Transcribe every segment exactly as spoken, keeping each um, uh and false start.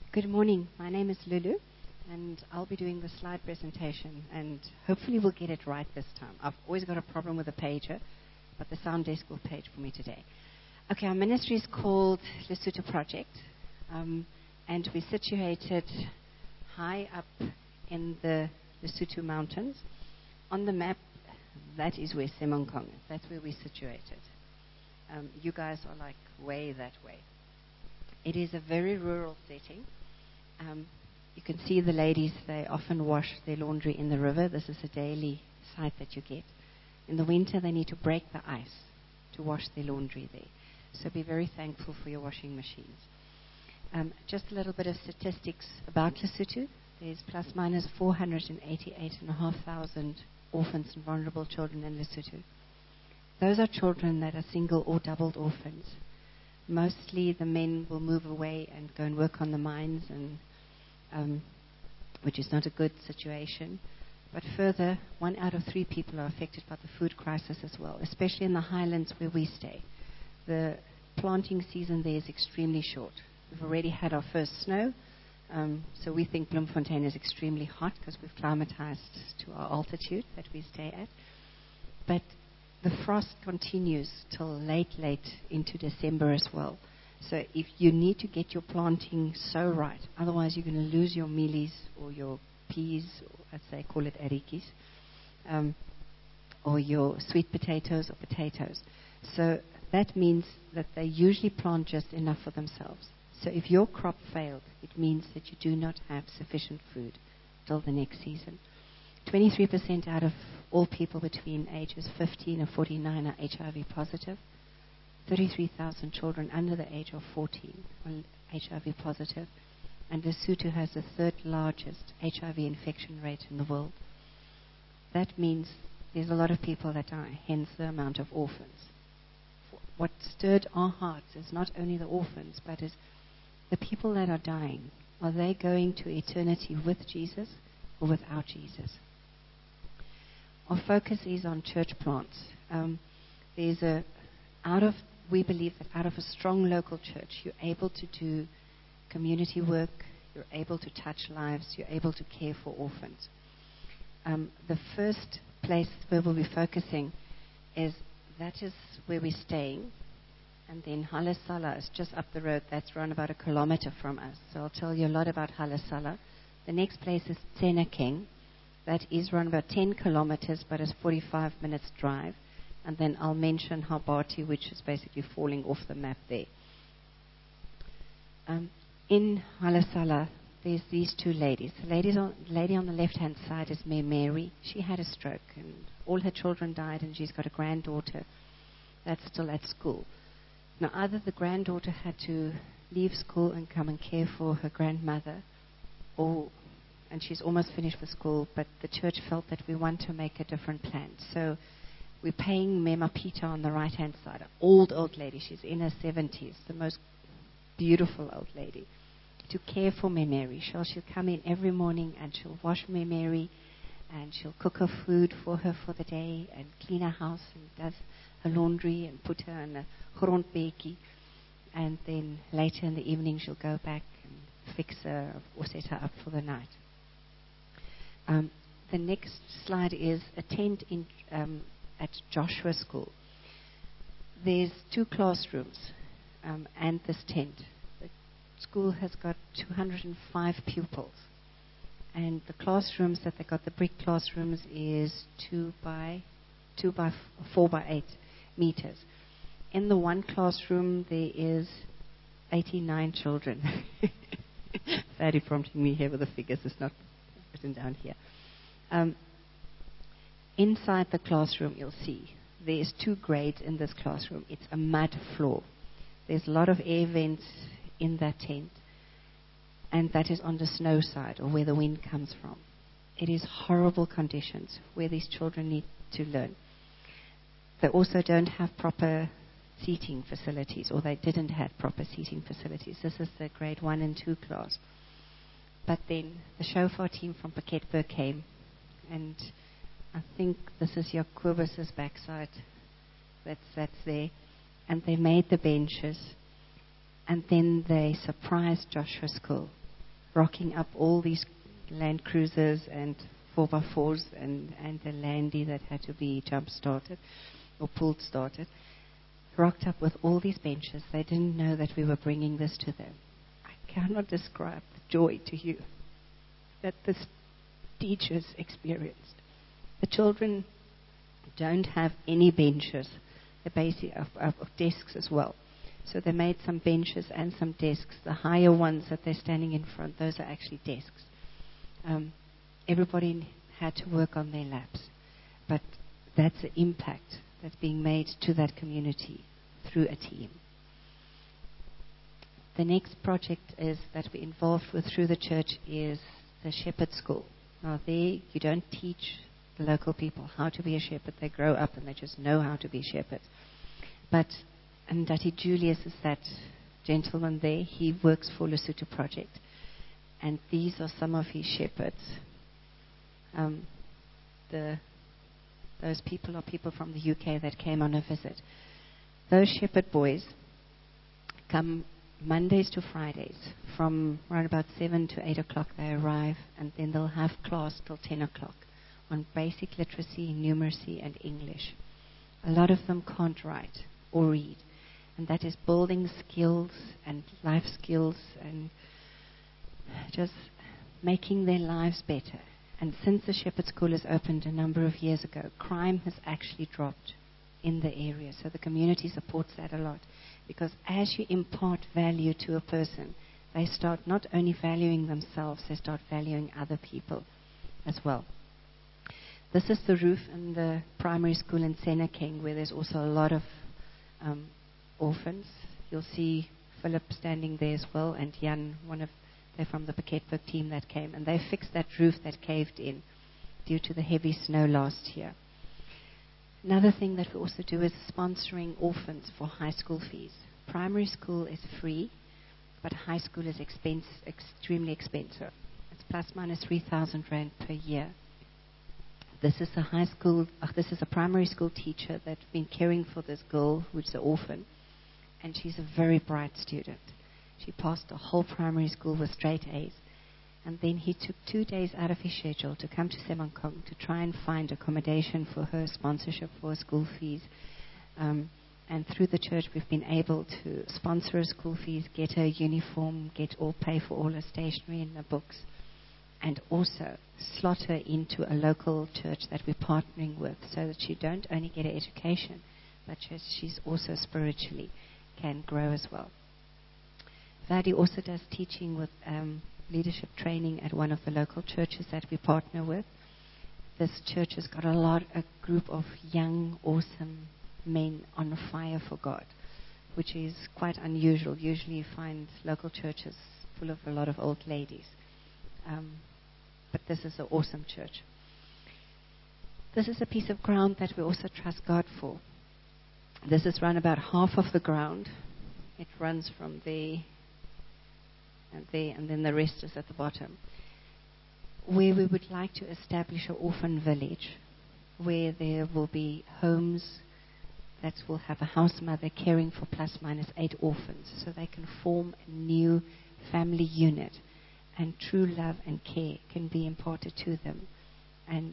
Good morning. My name is Lulu, and I'll be doing the slide presentation, and hopefully we'll get it right this time. I've always got a problem with the pager, but the sound desk will page for me today. Okay, our ministry is called Lesotho Project, um, and we're situated high up in the Lesotho Mountains. On the map, that is where Semankong is. That's where we're situated. Um, you guys are like way that way. It is a very rural setting. Um, you can see the ladies, they often wash their laundry in the river. This is a daily sight that you get. In the winter, they need to break the ice to wash their laundry there. So be very thankful for your washing machines. Um, just a little bit of statistics about Lesotho. There's plus minus four hundred eighty-eight thousand five hundred orphans and vulnerable children in Lesotho. Those are children that are single or doubled orphans. Mostly the men will move away and go and work on the mines, and um, which is not a good situation. But further, one out of three people are affected by the food crisis as well, especially in the highlands where we stay. The planting season there is extremely short. We've already had our first snow, um, so we think Bloemfontein is extremely hot because we've climatized to our altitude that we stay at. But the frost continues till late, late into December as well. So if you need to get your planting so right, otherwise you're going to lose your mealies or your peas, or as they call it, arikis, um, or your sweet potatoes or potatoes. So that means that they usually plant just enough for themselves. So if your crop failed, it means that you do not have sufficient food till the next season. twenty-three percent out of all people between ages fifteen and forty-nine are H I V positive. thirty-three thousand children under the age of fourteen are H I V positive. And Lesotho has the third largest H I V infection rate in the world. That means there's a lot of people that die, hence the amount of orphans. What stirred our hearts is not only the orphans, but is the people that are dying. Are they going to eternity with Jesus or without Jesus? Our focus is on church plants. Um, there's a, out of, we believe that out of a strong local church, you're able to do community work, you're able to touch lives, you're able to care for orphans. Um, the first place where we'll be focusing is, that is where we're staying. And then Halle Sala is just up the road. That's around about a kilometer from us. So I'll tell you a lot about Halle Sala. The next place is Tsenekeng. That is around about ten kilometers, but it's forty-five minutes drive. And then I'll mention Habati, which is basically falling off the map there. Um, in Halle Sala, there's these two ladies. The ladies on, lady on the left-hand side is Mary Mary. She had a stroke, and all her children died, and she's got a granddaughter that's still at school. Now, either the granddaughter had to leave school and come and care for her grandmother, or, and she's almost finished with school, but the church felt that we want to make a different plan. So we're paying Mema Peter on the right-hand side, an old, old lady. She's in her seventies, the most beautiful old lady, to care for Mary Mary. She'll, she'll come in every morning and she'll wash Mary Mary, and she'll cook her food for her for the day and clean her house and does her laundry and put her in a grondbekkie. And then later in the evening she'll go back and fix her or set her up for the night. Um, the next slide is a tent in, um, at Joshua School. There's two classrooms um, and this tent. The school has got two hundred five pupils. And the classrooms that they got, the brick classrooms, is two by two by f- four by eight meters. In the one classroom, there is eighty-nine children. Very prompting me here with the figures. It's not written down here. Um, inside the classroom, you'll see there's two grades in this classroom. It's a mud floor. There's a lot of air vents in that tent, and that is on the snow side, or where the wind comes from. It is horrible conditions where these children need to learn. They also don't have proper seating facilities, or they didn't have proper seating facilities. This is the grade one and two class. But then the shofar team from Piketberg came, and I think this is Jacobus's backside that's, that's there, and they made the benches, and then they surprised Joshua School rocking up all these Land Cruisers and four by fours and, and the Landy that had to be jump-started or pulled started, rocked up with all these benches. They didn't know that we were bringing this to them. I cannot describe the joy to you that the teachers experienced. The children don't have any benches, the basic of, of, of desks as well. So they made some benches and some desks. The higher ones that they're standing in front, those are actually desks. Um, everybody had to work on their laps. But that's the impact that's being made to that community through a team. The next project is that we're involved with through the church is the Shepherd School. Now there, you don't teach the local people how to be a shepherd. They grow up and they just know how to be shepherds. But and Dati Julius is that gentleman there. He works for Lesotho Project. And these are some of his shepherds. Um, the, those people are people from the U K that came on a visit. Those shepherd boys come Mondays to Fridays. From around about seven to eight o'clock they arrive, and then they'll have class till ten o'clock on basic literacy, numeracy, and English. A lot of them can't write or read. And that is building skills and life skills and just making their lives better. And since the Shepherd School has opened a number of years ago, crime has actually dropped in the area. So the community supports that a lot. Because as you impart value to a person, they start not only valuing themselves, they start valuing other people as well. This is the roof in the primary school in Senekeng, where there's also a lot of um, orphans. You'll see Philip standing there as well, and Jan, one of they're from the Piketberg team that came, and they fixed that roof that caved in due to the heavy snow last year. Another thing that we also do is sponsoring orphans for high school fees. Primary school is free, but high school is expense, extremely expensive. It's plus minus three thousand rand per year. This is a high school, uh, this is a primary school teacher that's been caring for this girl who's an orphan, and she's a very bright student. She passed the whole primary school with straight A's. And then he took two days out of his schedule to come to Semankong to try and find accommodation for her, sponsorship for her school fees. Um, and through the church, we've been able to sponsor her school fees, get her a uniform, get all pay for all her stationery and her books, and also slot her into a local church that we're partnering with, so that she don't only get an education, but she's also spiritually can grow as well. Vadi also does teaching with um, leadership training at one of the local churches that we partner with. This church has got a lot, a group of young, awesome men on fire for God, which is quite unusual. Usually you find local churches full of a lot of old ladies. Um, but this is an awesome church. This is a piece of ground that we also trust God for. This is run about half of the ground. It runs from there and there, and then the rest is at the bottom, where we would like to establish an orphan village, where there will be homes that will have a house mother caring for plus minus eight orphans, so they can form a new family unit, and true love and care can be imparted to them, and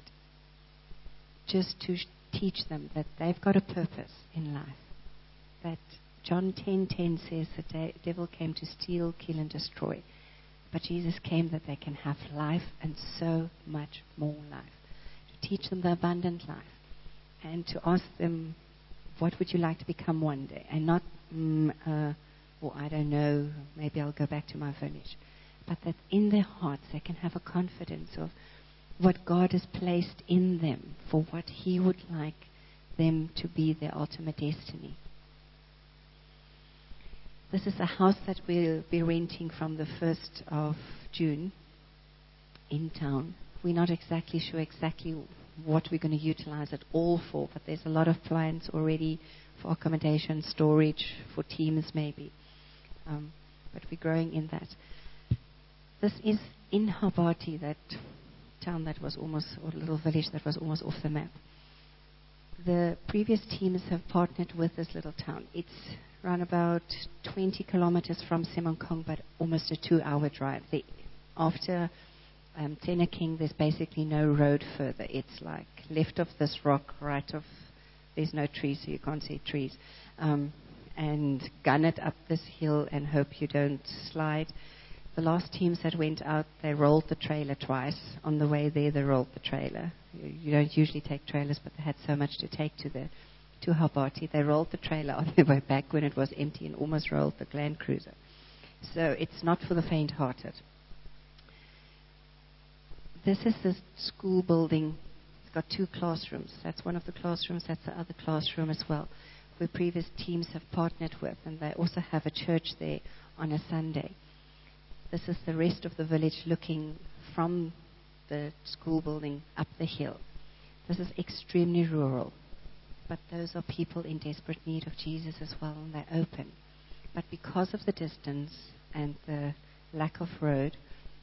just to sh- teach them that they've got a purpose in life, that John ten ten says the de- devil came to steal, kill, and destroy. But Jesus came that they can have life, and so much more life. To teach them the abundant life. And to ask them, what would you like to become one day? And not, mm, uh, or I don't know, maybe I'll go back to my village. But that in their hearts they can have a confidence of what God has placed in them for what He would like them to be their ultimate destiny. This is a house that we'll be renting from the first of June in town. We're not exactly sure exactly what we're going to utilize it all for, but there's a lot of plans already for accommodation, storage, for teams maybe. Um, but we're growing in that. This is in Habati, that town that was almost, or little village that was almost off the map. The previous teams have partnered with this little town. It's around about twenty kilometers from Semankong, but almost a two-hour drive. The after um, Tenor King, there's basically no road further. It's like left of this rock, right of, there's no trees, so you can't see trees. Um, and gun it up this hill and hope you don't slide. The last teams that went out, they rolled the trailer twice. On the way there, they rolled the trailer. You, you don't usually take trailers, but they had so much to take to the to Habati. They rolled the trailer on their way back when it was empty and almost rolled the Land Cruiser. So it's not for the faint-hearted. This is the school building. It's got two classrooms. That's one of the classrooms. That's the other classroom as well, where previous teams have partnered with, and they also have a church there on a Sunday. This is the rest of the village looking from the school building up the hill. This is extremely rural, but those are people in desperate need of Jesus as well, and they're open. But because of the distance and the lack of road,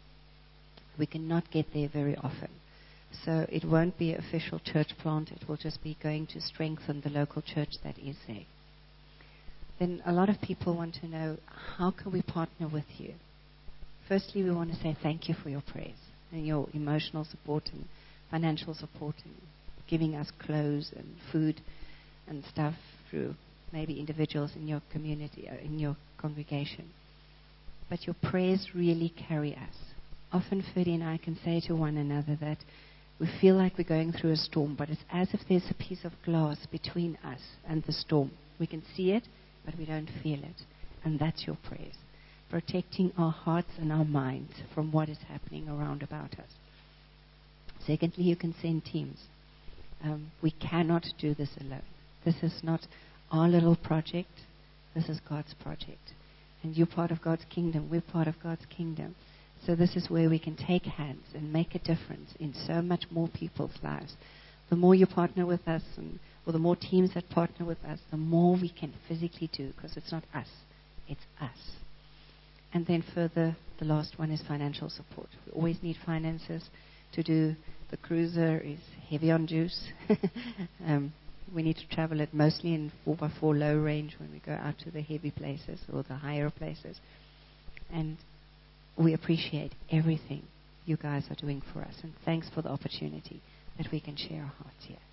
we cannot get there very often. So it won't be an official church plant. It will just be going to strengthen the local church that is there. Then a lot of people want to know, how can we partner with you? Firstly, we want to say thank you for your prayers and your emotional support and financial support and giving us clothes and food and stuff through maybe individuals in your community or in your congregation. But your prayers really carry us. Often Ferdy and I can say to one another that we feel like we're going through a storm, but it's as if there's a piece of glass between us and the storm. We can see it, but we don't feel it. And that's your prayers, protecting our hearts and our minds from what is happening around about us. Secondly, you can send teams. Um, we cannot do this alone. This is not our little project. This is God's project. And you're part of God's kingdom. We're part of God's kingdom. So this is where we can take hands and make a difference in so much more people's lives. The more you partner with us, and, or the more teams that partner with us, the more we can physically do, because it's not us, it's us. And then further, the last one is financial support. We always need finances to do. The cruiser is heavy on juice. um, we need to travel it mostly in four by four low range when we go out to the heavy places or the higher places. And we appreciate everything you guys are doing for us. And thanks for the opportunity that we can share our hearts here.